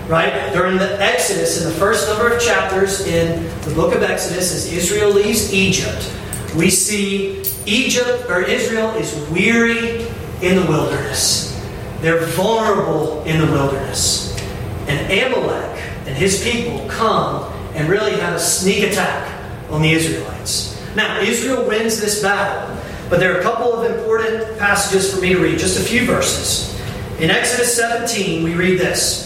Right? During the Exodus, in the first number of chapters in the book of Exodus, as Israel leaves Egypt, we see Israel is weary in the wilderness. They're vulnerable in the wilderness. And Amalek and his people come and really have a sneak attack on the Israelites. Now, Israel wins this battle, but there are a couple of important passages for me to read, just a few verses. In Exodus 17, we read this.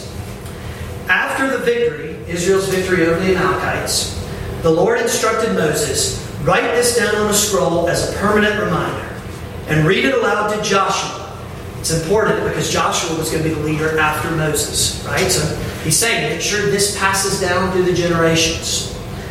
After the victory, Israel's victory over the Amalekites, the Lord instructed Moses, write this down on a scroll as a permanent reminder and read it aloud to Joshua. It's important because Joshua was going to be the leader after Moses, right? So he's saying, make sure this passes down through the generations.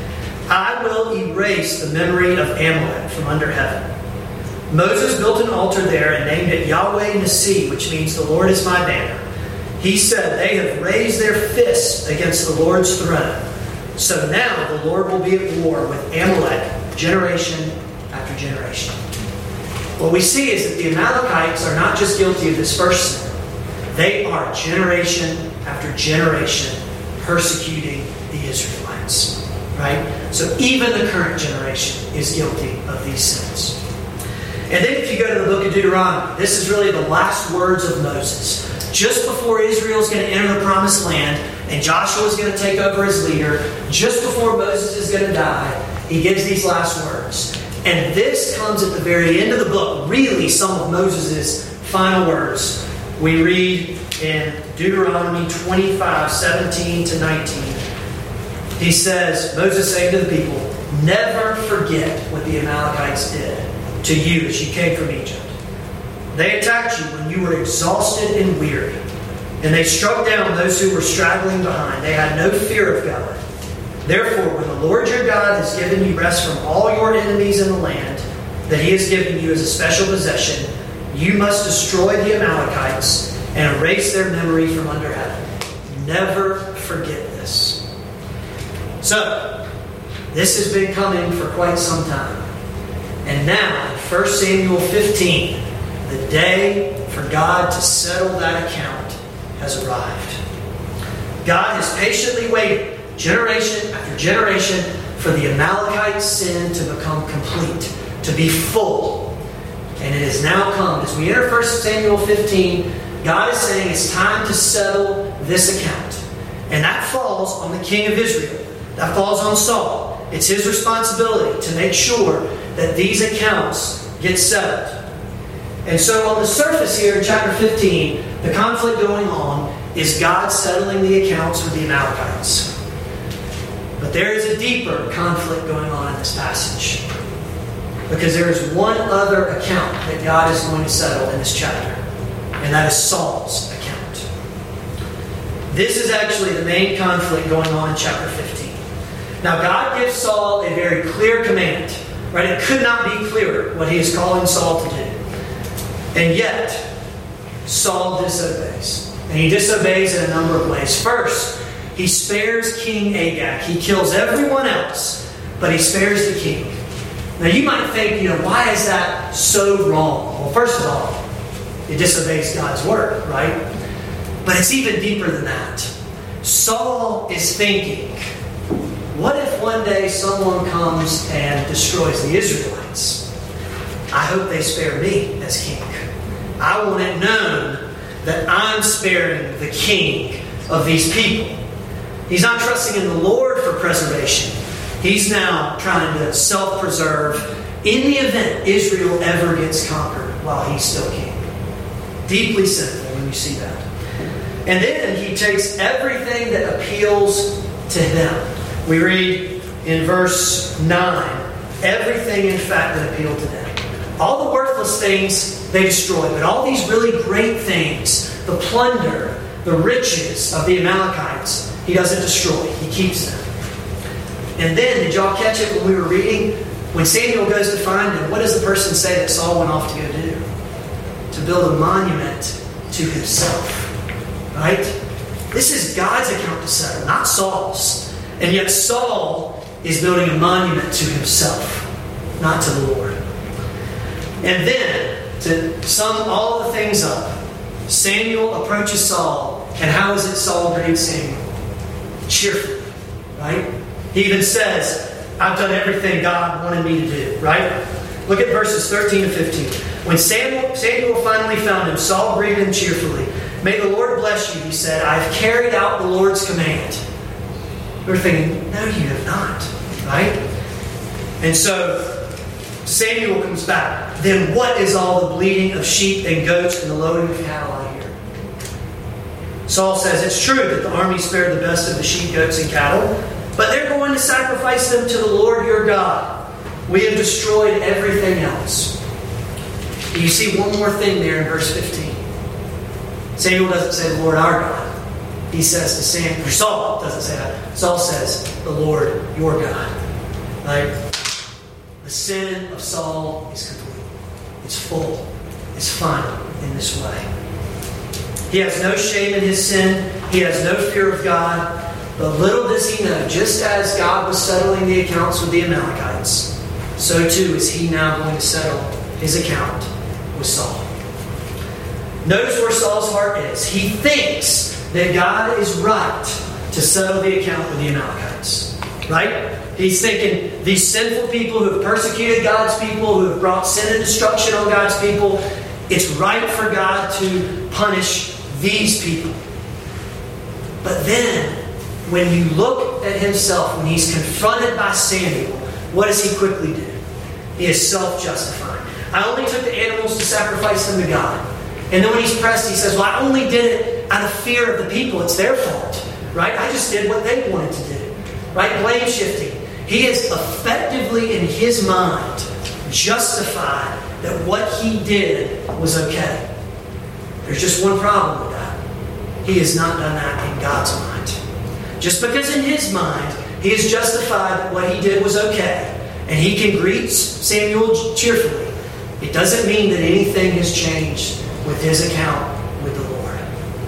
I will erase the memory of Amalek from under heaven. Moses built an altar there and named it Yahweh Nissi, which means the Lord is my banner. He said, they have raised their fists against the Lord's throne. So now the Lord will be at war with Amalek generation after generation. What we see is that the Amalekites are not just guilty of this first sin. They are generation after generation persecuting the Israelites. Right? So even the current generation is guilty of these sins. And then if you go to the book of Deuteronomy, this is really the last words of Moses. Just before Israel is going to enter the promised land and Joshua is going to take over as leader, just before Moses is going to die, he gives these last words. And this comes at the very end of the book, really some of Moses' final words. We read in Deuteronomy 25, 17 to 19. He says, Moses saying to the people, never forget what the Amalekites did to you as you came from Egypt. They attacked you when you were exhausted and weary, and they struck down those who were straggling behind. They had no fear of God. Therefore, when the Lord your God has given you rest from all your enemies in the land that He has given you as a special possession, you must destroy the Amalekites and erase their memory from under heaven. Never forget this. So, this has been coming for quite some time. And now, in 1 Samuel 15, the day for God to settle that account has arrived. God has patiently waited, generation after generation, for the Amalekite sin to become complete, to be full. And it has now come. As we enter 1 Samuel 15, God is saying it's time to settle this account. And that falls on the king of Israel. That falls on Saul. It's his responsibility to make sure that these accounts get settled. And so on the surface here in chapter 15, the conflict going on is God settling the accounts with the Amalekites. But there is a deeper conflict going on in this passage. Because there is one other account that God is going to settle in this chapter. And that is Saul's account. This is actually the main conflict going on in chapter 15. Now God gives Saul a very clear command. Right? It could not be clearer what He is calling Saul to do. And yet, Saul disobeys. And he disobeys in a number of ways. First, he spares King Agag. He kills everyone else, but he spares the king. Now you might think, why is that so wrong? Well, first of all, it disobeys God's word, right? But it's even deeper than that. Saul is thinking, what if one day someone comes and destroys the Israelites? I hope they spare me as king. I want it known that I'm sparing the king of these people. He's not trusting in the Lord for preservation. He's now trying to self-preserve in the event Israel ever gets conquered while he's still king. Deeply sinful when you see that. And then he takes everything that appeals to him. We read in verse 9, everything in fact that appealed to them. All the worthless things they destroy, but all these really great things, the plunder, the riches of the Amalekites, he doesn't destroy. He keeps them. And then, did y'all catch it when we were reading? When Samuel goes to find him, what does the person say that Saul went off to go do? To build a monument to himself. Right? This is God's account to settle, not Saul's. And yet Saul is building a monument to himself, not to the Lord. And then, to sum all the things up, Samuel approaches Saul And how is it Saul greets Samuel? Cheerfully, right? He even says, I've done everything God wanted me to do, right? Look at verses 13 and 15. When Samuel finally found him, Saul greeted him cheerfully. May the Lord bless you, he said. I have carried out the Lord's command. We're thinking, no, you have not, right? And so Samuel comes back. Then what is all the bleating of sheep and goats and the loading of cattle I hear? Saul says, it's true that the army spared the best of the sheep, goats, and cattle, but they're going to sacrifice them to the Lord your God. We have destroyed everything else. And you see one more thing there in verse 15. Samuel doesn't say the Lord our God. He says to Samuel, Saul doesn't say that. Saul says the Lord your God. Right? The sin of Saul is complete. It's full. It's final in this way. He has no shame in his sin. He has no fear of God. But little does he know, just as God was settling the accounts with the Amalekites, so too is he now going to settle his account with Saul. Notice where Saul's heart is. He thinks that God is right to settle the account with the Amalekites. Right? He's thinking these sinful people who have persecuted God's people, who have brought sin and destruction on God's people, it's right for God to punish these people. But then, when you look at himself, when he's confronted by Samuel, what does he quickly do? He is self-justifying. I only took the animals to sacrifice them to God. And then when he's pressed, he says, well, I only did it out of fear of the people. It's their fault. Right? I just did what they wanted to do. Right? Blame shifting. He is effectively, in his mind, justified that what he did was okay. There's just one problem with that. He has not done that in God's mind. Just because in his mind, he is justified that what he did was okay, and he can greet Samuel cheerfully, it doesn't mean that anything has changed with his account with the Lord.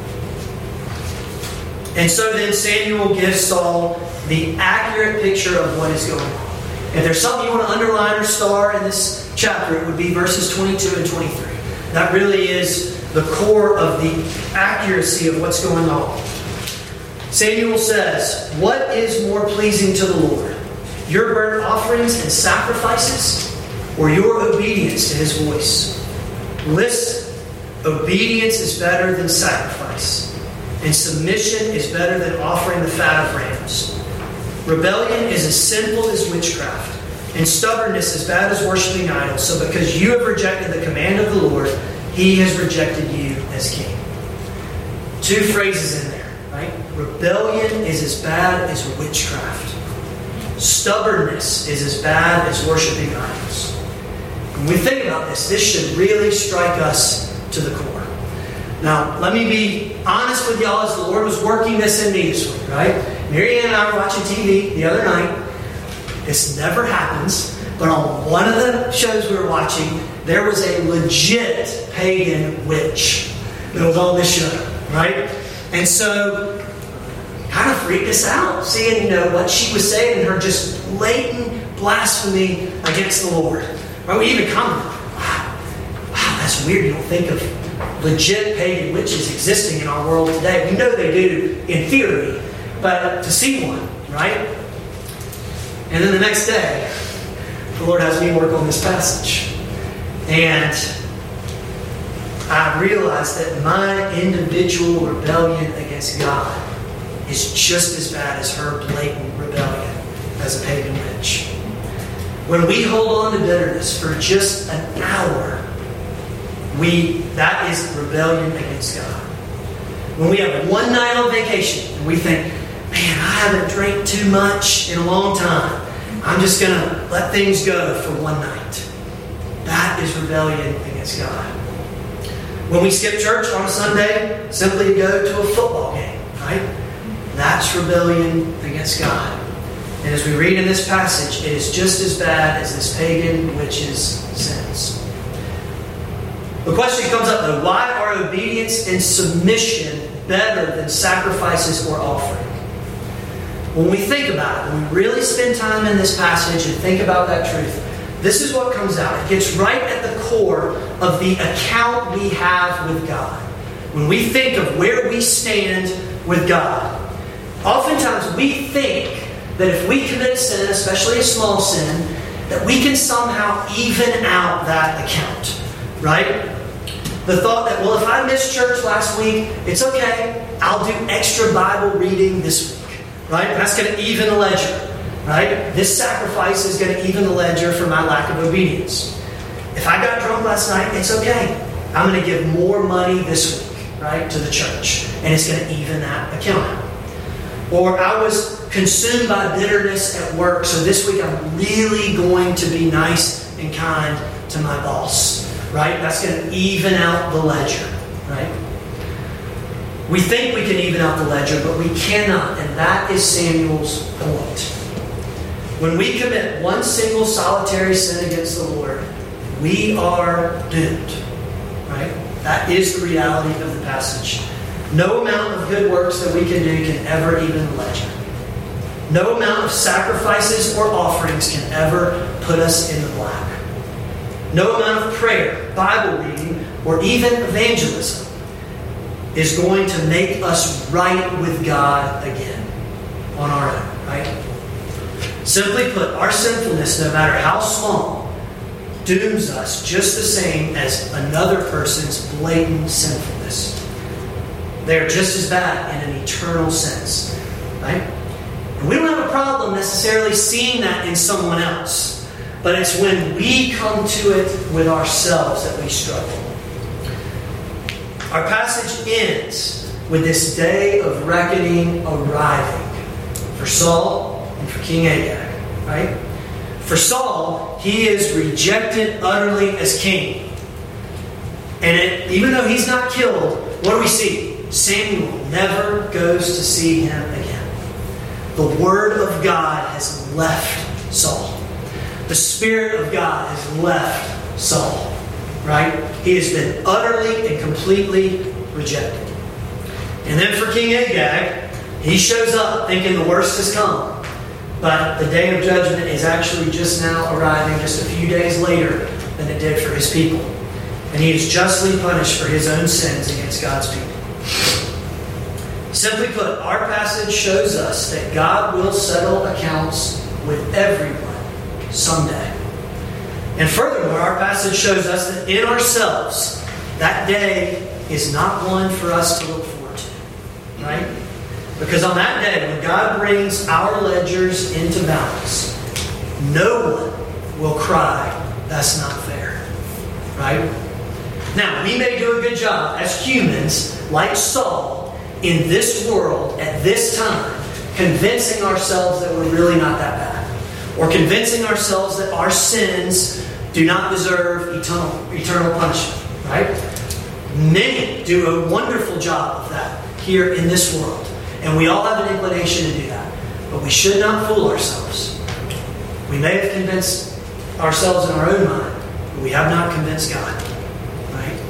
And so then Samuel gives Saul the accurate picture of what is going on. If there's something you want to underline or star in this chapter, it would be verses 22 and 23. That really is the core of the accuracy of what's going on. Samuel says, what is more pleasing to the Lord? Your burnt offerings and sacrifices, or your obedience to his voice? Listen, obedience is better than sacrifice, and submission is better than offering the fat of rams. Rebellion is as sinful as witchcraft, and stubbornness as bad as worshiping idols. So because you have rejected the command of the Lord, he has rejected you as king. Two phrases in there, right? Rebellion is as bad as witchcraft. Stubbornness is as bad as worshiping idols. When we think about this, this should really strike us to the core. Now, let me be honest with y'all as the Lord was working this in me this week, right? Mary Ann and I were watching TV the other night. This never happens, but on one of the shows we were watching, there was a legit pagan witch that was on this show, right? And so, kind of freaked us out, seeing, what she was saying and her just blatant blasphemy against the Lord. Right? We even commented, wow, that's weird. You don't think of legit pagan witches existing in our world today. We know they do in theory, but to see one, right? And then the next day, the Lord has me work on this passage. And I realized that my individual rebellion against God is just as bad as her blatant rebellion as a pagan witch. When we hold on to bitterness for just an hour, that is rebellion against God. When we have one night on vacation and we think, man, I haven't drank too much in a long time, I'm just going to let things go for one night. That is rebellion against God. When we skip church on a Sunday simply to go to a football game, right? That's rebellion against God. And as we read in this passage, it is just as bad as this pagan witch's sins. The question comes up though, why are obedience and submission better than sacrifices or offering? When we think about it, when we really spend time in this passage and think about that truth, this is what comes out. It gets right at the core of the account we have with God. when we think of where we stand with God, oftentimes we think that if we commit a sin, especially a small sin, that we can somehow even out that account, right? The thought that, well, if I missed church last week, it's okay. I'll do extra Bible reading this week, right? That's going to even the ledger, right? This sacrifice is going to even the ledger for my lack of obedience. If I got drunk last night, it's okay. I'm going to give more money this week, right, to the church. And it's going to even that account out. Or I was consumed by bitterness at work, so this week I'm really going to be nice and kind to my boss, right? That's going to even out the ledger, right? We think we can even out the ledger, but we cannot, and that is Samuel's point. When we commit one single solitary sin against the Lord, we are doomed, right? That is the reality of the passage. No amount of good works that we can do can ever even the ledger. No amount of sacrifices or offerings can ever put us in the black. No amount of prayer, Bible reading, or even evangelism is going to make us right with God again on our own, right? Simply put, our sinfulness, no matter how small, dooms us just the same as another person's blatant sinfulness. They are just as bad in an eternal sense, right? And we don't have a problem necessarily seeing that in someone else, but it's when we come to it with ourselves that we struggle. Our passage ends with this day of reckoning arriving for Saul and for King Agag, right? For Saul, he is rejected utterly as king. And even though he's not killed, what do we see? Samuel never goes to see him again. The Word of God has left Saul. The Spirit of God has left Saul. Right? He has been utterly and completely rejected. And then for King Agag, he shows up thinking the worst has come. But the day of judgment is actually just now arriving, just a few days later than it did for his people. And he is justly punished for his own sins against God's people. Simply put, our passage shows us that God will settle accounts with everyone someday. And furthermore, our passage shows us that in ourselves, that day is not one for us to look forward to. Right? Because on that day, when God brings our ledgers into balance, no one will cry, "That's not fair." Right? Now, we may do a good job as humans, like Saul, in this world, at this time, convincing ourselves that we're really not that bad. Or convincing ourselves that our sins do not deserve eternal punishment. Right? Many do a wonderful job of that here in this world. And we all have an inclination to do that. But we should not fool ourselves. We may have convinced ourselves in our own mind, but we have not convinced God. Right?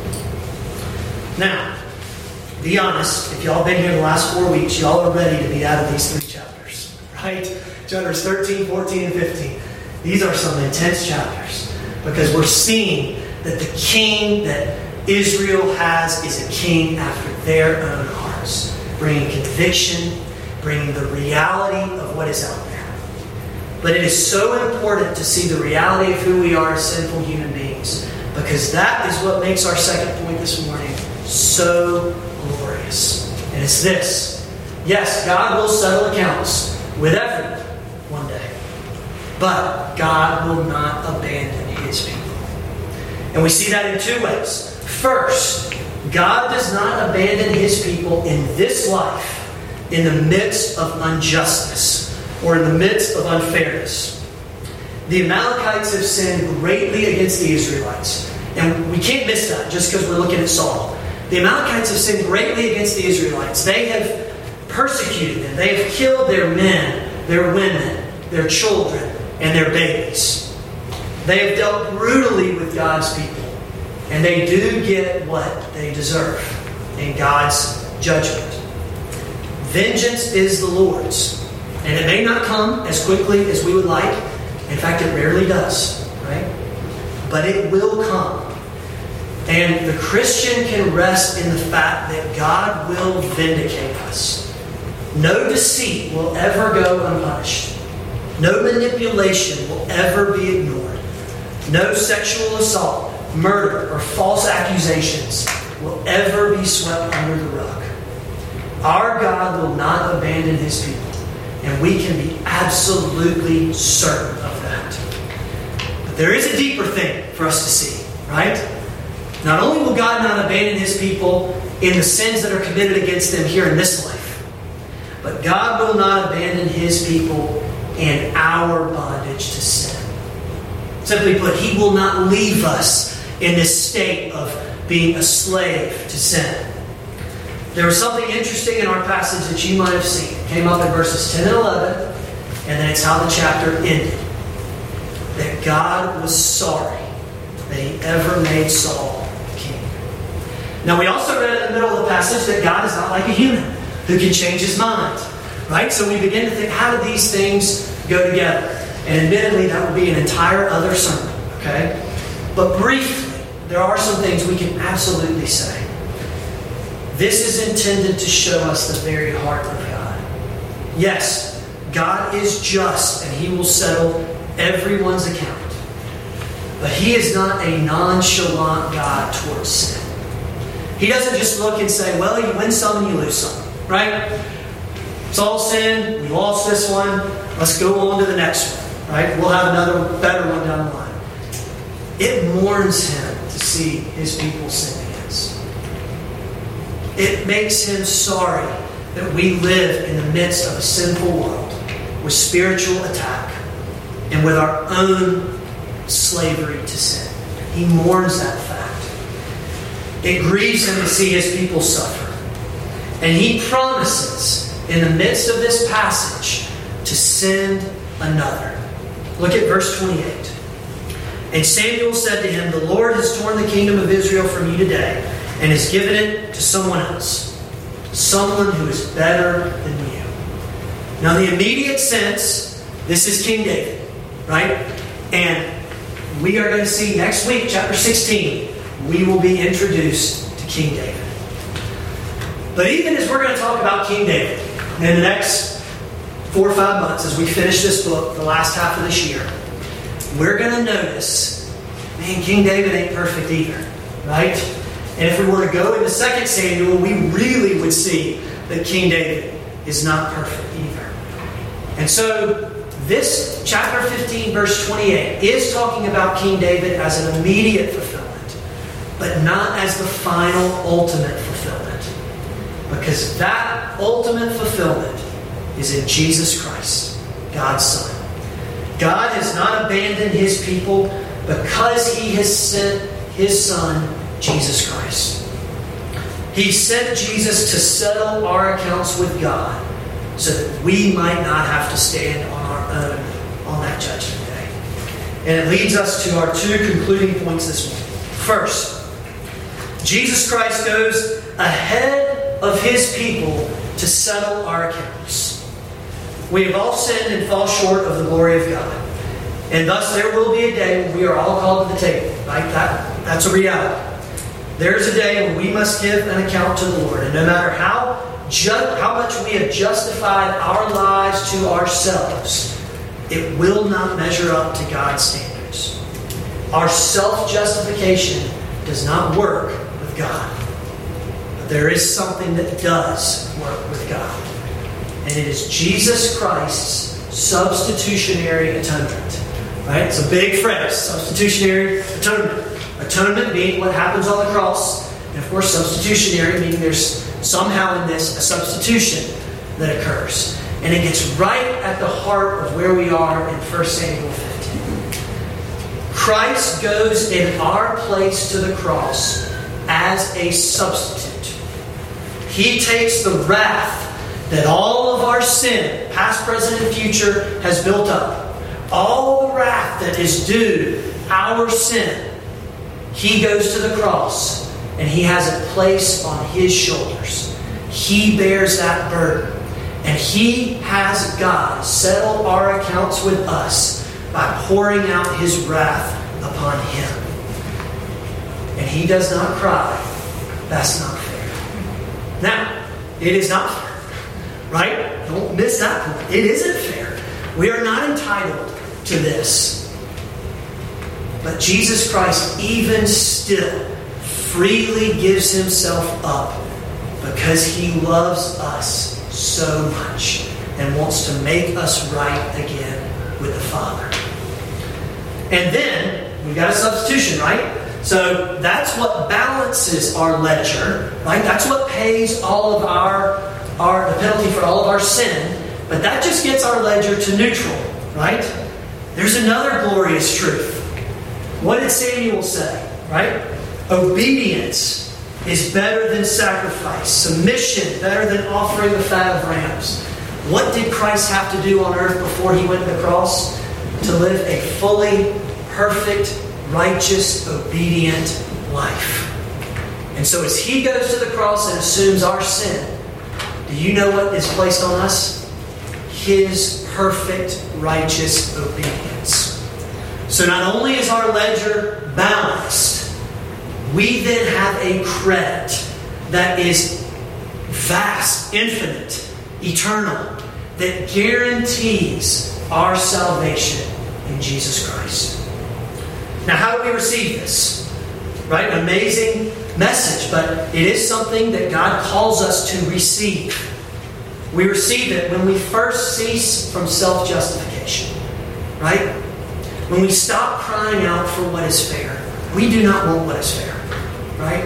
Now, be honest, if y'all been here the last 4 weeks, y'all are ready to be out of these 3 chapters. Right? Chapters 13, 14, and 15. These are some intense chapters. Because we're seeing that the king that Israel has is a king after their own hearts. Bringing conviction, bringing the reality of what is out there. But it is so important to see the reality of who we are as sinful human beings. Because that is what makes our second point this morning so glorious. And it's this. Yes, God will settle accounts with everyone one day. But God will not abandon His people. And we see that in 2 ways. First, God does not abandon His people in this life in the midst of injustice or in the midst of unfairness. The Amalekites have sinned greatly against the Israelites. And we can't miss that just because we're looking at Saul. The Amalekites have sinned greatly against the Israelites. They have persecuted them. They have killed their men, their women, their children, and their babies. They have dealt brutally with God's people. And they do get what they deserve in God's judgment. Vengeance is the Lord's. And it may not come as quickly as we would like. In fact, it rarely does. Right? But it will come. And the Christian can rest in the fact that God will vindicate us. No deceit will ever go unpunished. No manipulation will ever be ignored. No sexual assault, murder, or false accusations will ever be swept under the rug. Our God will not abandon His people, and we can be absolutely certain of that. But there is a deeper thing for us to see, right? Not only will God not abandon His people in the sins that are committed against them here in this life, but God will not abandon His people in our bondage to sin. Simply put, He will not leave us in this state of being a slave to sin. There was something interesting in our passage that you might have seen. It came up in verses 10 and 11, and then it's how the chapter ended. That God was sorry that He ever made Saul king. Now we also read in the middle of the passage that God is not like a human who can change his mind. Right? So we begin to think, how do these things go together? And admittedly, that would be an entire other sermon. Okay? But briefly, there are some things we can absolutely say. This is intended to show us the very heart of God. Yes, God is just and He will settle everyone's account. But He is not a nonchalant God towards sin. He doesn't just look and say, well, you win some and you lose some. Right? It's all sin. We lost this one. Let's go on to the next one. Right? We'll have another better one down the line. It mourns Him to see His people sin against. It makes Him sorry that we live in the midst of a sinful world with spiritual attack and with our own slavery to sin. He mourns that fact. It grieves Him to see His people suffer. And He promises in the midst of this passage to send another. Look at verse 28. And Samuel said to him, the Lord has torn the kingdom of Israel from you today and has given it to someone else. Someone who is better than you. Now in the immediate sense, this is King David. Right? And we are going to see next week, chapter 16, we will be introduced to King David. But even as we're going to talk about King David in the next 4 or 5 months as we finish this book, the last half of this year, we're going to notice, man, King David ain't perfect either, right? And if we were to go into 2 Samuel, we really would see that King David is not perfect either. And so this chapter 15, verse 28 is talking about King David as an immediate fulfillment, but not as the final, ultimate fulfillment. Because that ultimate fulfillment is in Jesus Christ, God's Son. God has not abandoned His people because He has sent His Son, Jesus Christ. He sent Jesus to settle our accounts with God so that we might not have to stand on our own on that judgment day. And it leads us to our 2 concluding points this morning. First, Jesus Christ goes ahead of His people to settle our accounts. We have all sinned and fall short of the glory of God. And thus there will be a day when we are all called to the table. Right? That's a reality. There is a day when we must give an account to the Lord. And no matter how much we have justified our lives to ourselves, it will not measure up to God's standards. Our self-justification does not work with God. But there is something that does work with God. And it is Jesus Christ's substitutionary atonement. Right? It's a big phrase, substitutionary atonement. Atonement being what happens on the cross. And of course, substitutionary meaning there's somehow in this a substitution that occurs. And it gets right at the heart of where we are in 1 Samuel 15. Christ goes in our place to the cross as a substitute. He takes the wrath that all of our sin, past, present, and future, has built up. All the wrath that is due our sin, He goes to the cross and He has it placed on His shoulders. He bears that burden. And He has God settle our accounts with us by pouring out His wrath upon Him. and he does not cry, that's not fair. Now, it is not fair, right? Don't miss that point. It isn't fair. We are not entitled to this. But Jesus Christ, even still, freely gives himself up because he loves us so much and wants to make us right again with the Father. And then, we've got a substitution, right? So that's what balances our ledger, right? That's what pays all of the penalty for all of our sin. But that just gets our ledger to neutral, right? There's another glorious truth. What did Samuel say, right? Obedience is better than sacrifice. Submission better than offering the fat of rams. What did Christ have to do on earth before he went to the cross? To live a fully perfect, righteous, obedient life. And so as he goes to the cross and assumes our sin, do you know what is placed on us? His perfect, righteous obedience. So not only is our ledger balanced, we then have a credit that is vast, infinite, eternal, that guarantees our salvation in Jesus Christ. Now, how do we receive this? Right? An amazing message, but it is something that God calls us to receive. We receive it when we first cease from self-justification. Right? When we stop crying out for what is fair. We do not want what is fair. Right?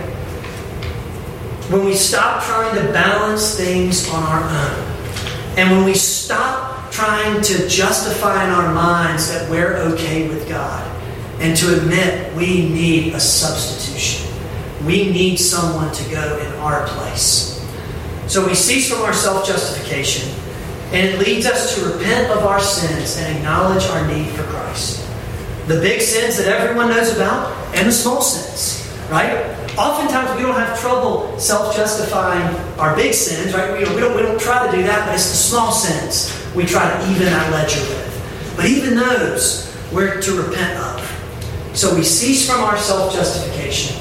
When we stop trying to balance things on our own. And when we stop trying to justify in our minds that we're okay with God. And to admit we need a substitution. We need someone to go in our place. So we cease from our self-justification. And it leads us to repent of our sins and acknowledge our need for Christ. The big sins that everyone knows about and the small sins. Right? Oftentimes we don't have trouble self-justifying our big sins, right? We don't try to do that, but it's the small sins we try to even that ledger with. But even those we're to repent of. So we cease from our self-justification.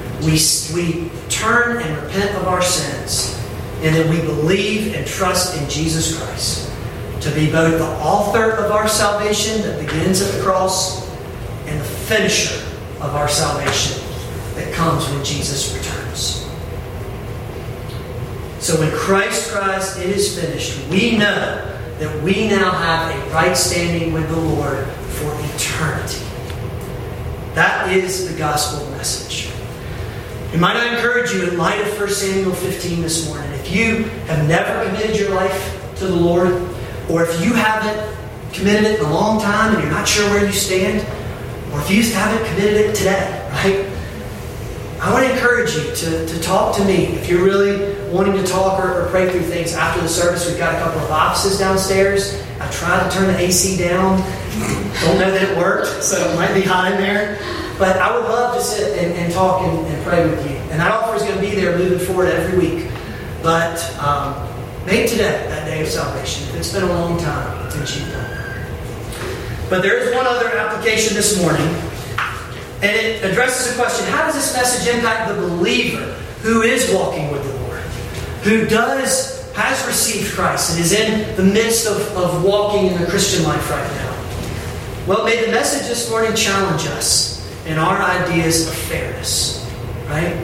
We turn and repent of our sins. And then we believe and trust in Jesus Christ to be both the author of our salvation that begins at the cross and the finisher of our salvation that comes when Jesus returns. So when Christ cries, "It is finished," we know that we now have a right standing with the Lord for eternity. That is the gospel message. And might I encourage you in light of 1 Samuel 15 this morning, if you have never committed your life to the Lord, or if you haven't committed it in a long time and you're not sure where you stand, or if you haven't committed it today, right? I want to encourage you to talk to me. If you're really wanting to talk or pray through things after the service, we've got a couple of offices downstairs. I tried to turn the AC down. Don't know that it worked, so it might be hot in there. But I would love to sit and talk and pray with you. And that offer is going to be there moving forward every week. But make today that day of salvation. If it's been a long time since you've done it. But there is one other application this morning. And it addresses the question, how does this message impact the believer who is walking with the Lord? Who has received Christ and is in the midst of walking in the Christian life right now? Well, may the message this morning challenge us in our ideas of fairness. Right?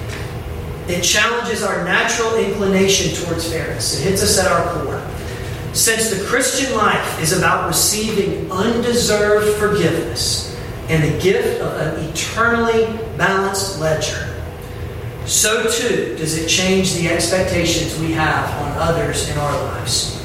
It challenges our natural inclination towards fairness. It hits us at our core. Since the Christian life is about receiving undeserved forgiveness and the gift of an eternally balanced ledger, so too does it change the expectations we have on others in our lives.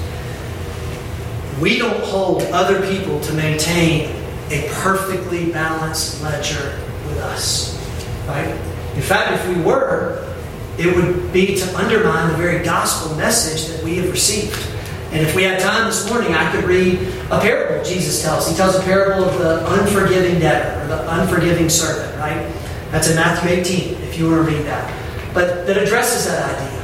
We don't hold other people to maintain a perfectly balanced ledger with us. Right? In fact, if we were, it would be to undermine the very gospel message that we have received. And if we had time this morning, I could read a parable Jesus tells. He tells a parable of the unforgiving debtor or the unforgiving servant, right? That's in Matthew 18, if you want to read that. But that addresses that idea.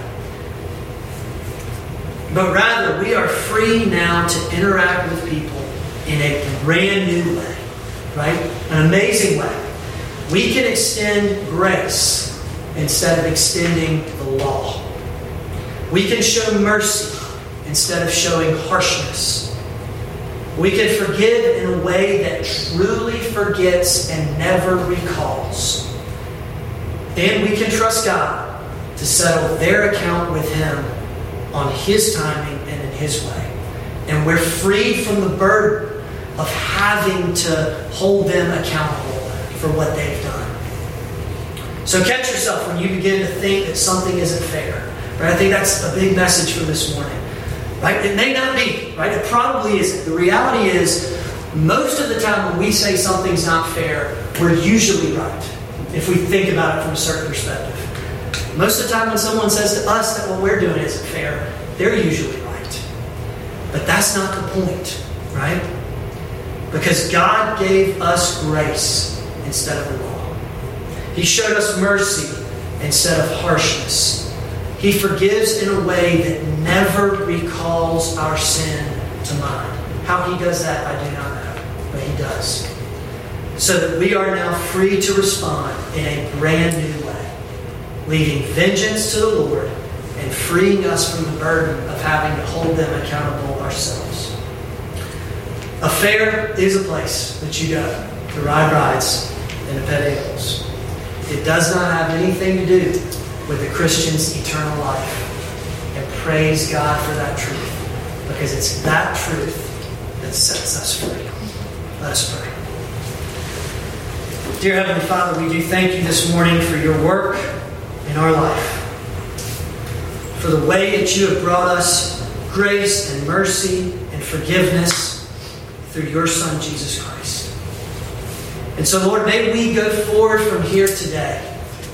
But rather, we are free now to interact with people in a brand new way, right? An amazing way. We can extend grace instead of extending the law. We can show mercy instead of showing harshness. We can forgive in a way that truly forgets and never recalls. And we can trust God to settle their account with Him on His timing and in His way. And we're freed from the burden of having to hold them accountable for what they've done. So catch yourself when you begin to think that something isn't fair. Right? I think that's a big message for this morning. Right? It may not be. Right? It probably isn't. The reality is, most of the time when we say something's not fair, we're usually right. If we think about it from a certain perspective. Most of the time when someone says to us that what we're doing isn't fair, they're usually right. But that's not the point. Right? Because God gave us grace instead of the law. He showed us mercy instead of harshness. He forgives in a way that never recalls our sin to mind. How He does that, I do not know. But He does. So that we are now free to respond in a brand new way. Leaving vengeance to the Lord and freeing us from the burden of having to hold them accountable ourselves. A fair is a place that you go to ride rides and to pet animals. It does not have anything to do with the Christian's eternal life. And praise God for that truth. Because it's that truth that sets us free. Let us pray. Dear Heavenly Father, we do thank You this morning for Your work in our life. For the way that You have brought us grace and mercy and forgiveness through Your Son, Jesus Christ. And so, Lord, may we go forward from here today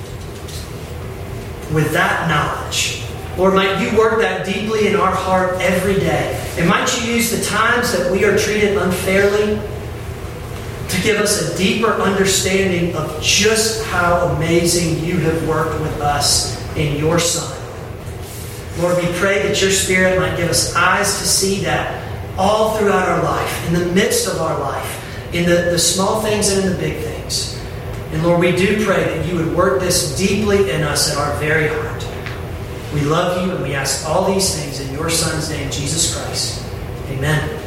with that knowledge. Lord, might You work that deeply in our heart every day. And might You use the times that we are treated unfairly to give us a deeper understanding of just how amazing You have worked with us in Your Son. Lord, we pray that Your Spirit might give us eyes to see that all throughout our life, in the midst of our life, in the small things and in the big things. And Lord, we do pray that You would work this deeply in us at our very heart. We love You and we ask all these things in Your Son's name, Jesus Christ. Amen.